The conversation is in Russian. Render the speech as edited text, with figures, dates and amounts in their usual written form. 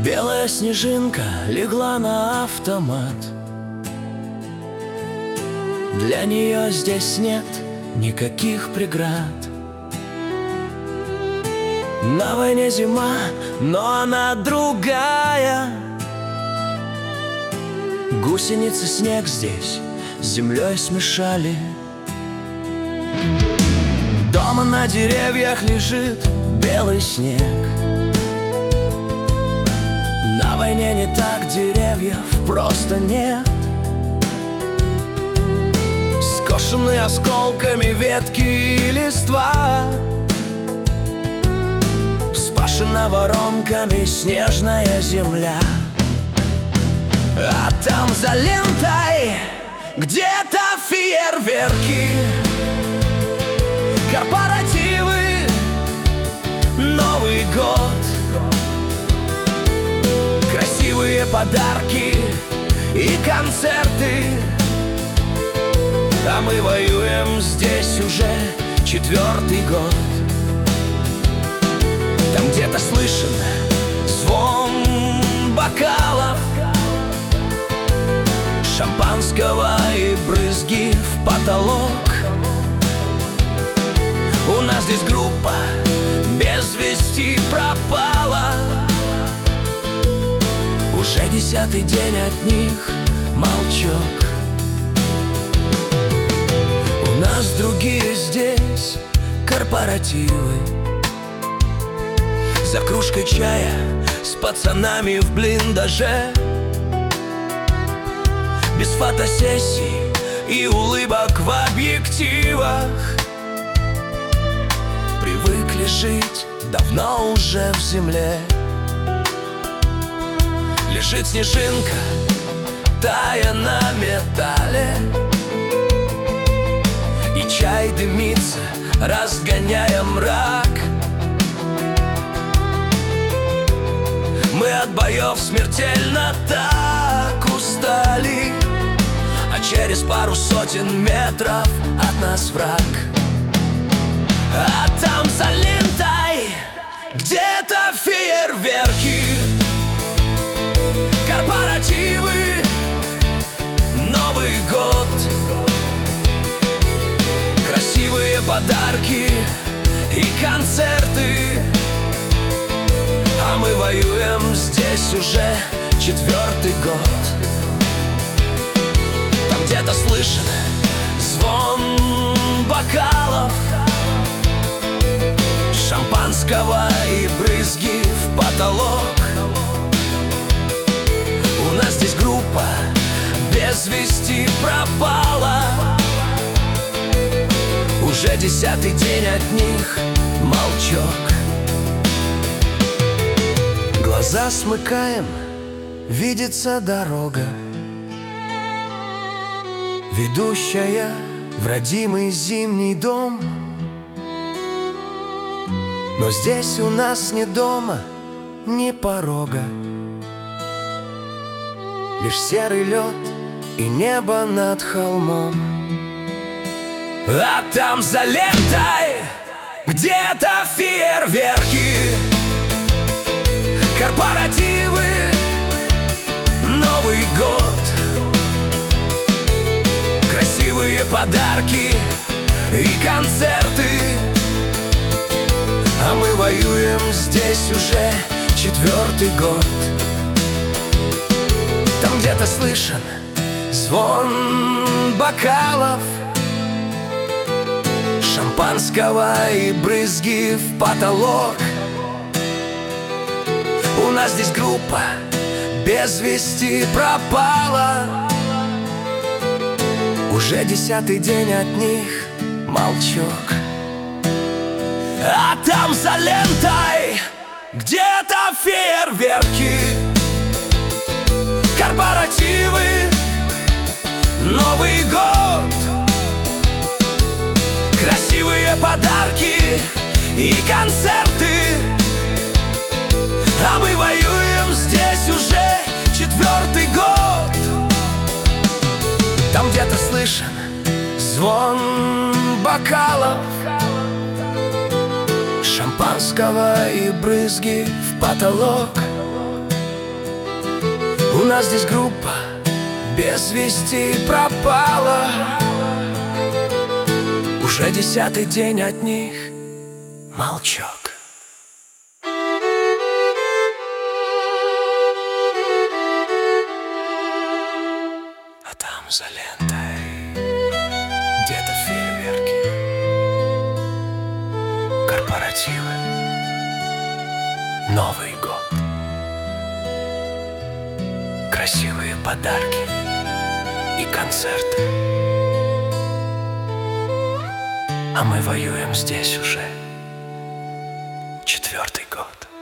Белая снежинка легла на автомат. Для нее здесь нет никаких преград. На войне зима, но она другая. Гусеницы снег здесь с землей смешали. Дома на деревьях лежит белый снег. На войне не так, деревьев просто нет. Скошенные осколками ветки и листва, вспашена воронками снежная земля. А там за лентой где-то фейерверки, корпоративы, Новый год, красивые подарки и концерты. А мы воюем здесь уже 4-й год. Там где-то слышен звон бокалов, шампанского и брызги в потолок. У нас здесь группа без вести пропала. Уже 10-й день от них молчок. У нас другие здесь корпоративы, за кружкой чая с пацанами в блиндаже, без фотосессий и улыбок в объективах. Привыкли жить давно уже в земле. Лежит снежинка, тая на металле, и чай дымится, разгоняя мрак. Мы от боев смертельно так устали, а через пару сотен метров от нас враг. А там за лентой где-то фейерверки, корпоративы, Новый год, красивые подарки и концерты. А мы воюем здесь уже 4-й год. Там где-то слышен звон бокалов, шампанского и брызги в потолок. У нас здесь группа без вести пропала. Уже 10-й день от них молчок. Глаза смыкаем, видится дорога, ведущая в родимый зимний дом. Но здесь у нас ни дома, ни порога, лишь серый лед и небо над холмом. А там за лентой где-то фейерверки, корпоративы, Новый год, красивые подарки и концерты. А мы воюем здесь уже 4-й год. Там где-то слышен звон бокалов, шампанского и брызги в потолок. У нас здесь группа без вести пропала. Уже 10-й день от них молчок. А там за лентой где-то фейерверки, корпоративы, Новый год, красивые подарки и концерты. А мы воюем здесь уже 4-й год. Там где-то слышен звон бокалов, шампанского и брызги в потолок. У нас здесь группа без вести пропала. Уже 10-й день от них молчок. А там за лентой где-то фейерверки, корпоративы, Новый год, красивые подарки и концерты. А мы воюем здесь уже 4-й год.